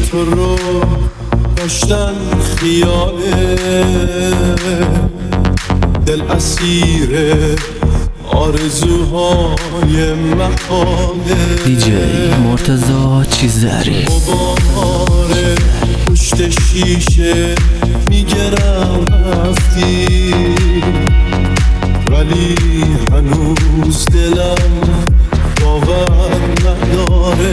تو رو داشتن خیاله، دل اسیر آرزوهای محاله. دیجی مرتضی چیزری غبار پشت شیشه میگرم رفتی، ولی هنوز دلم باور نداره.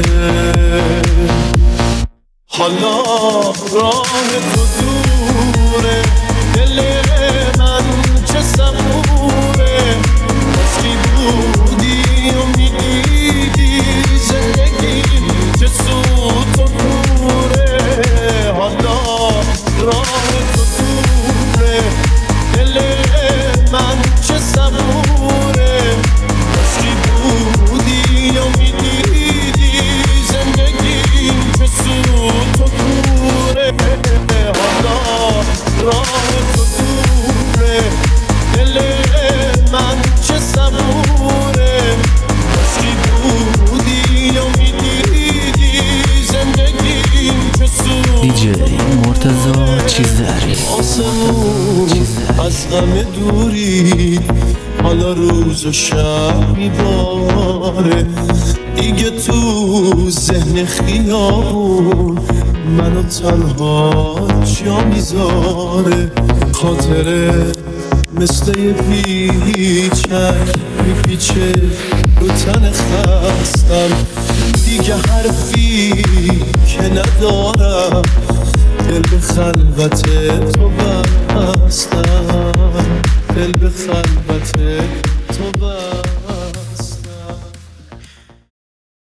حالا راه تو دوره، دل من چه صبوره. کاشکی بودی و میدیدی زندگیم چه سوت و کوره. حالا راه تو دوره، دل من چه صبوره. کاشکی بودی و میدیدی زندگیم چه سوت و کوره. حالا راه تو دوره، دل من چه صبوره. کاشکی بودی و میدیدی زندگیم چه سوت. دیجی مرتضی چیزری آسمون از غم دوری حالا روز و شب میباره. دیگه تو ذهن خیابون منو تنها جا میذاره. خاطره مثل یه پیچک میپیچه رو تن خستم. دیگه حرفی که ندارم، دل به خلوت تو بستم. دل به خلوت تو بستم.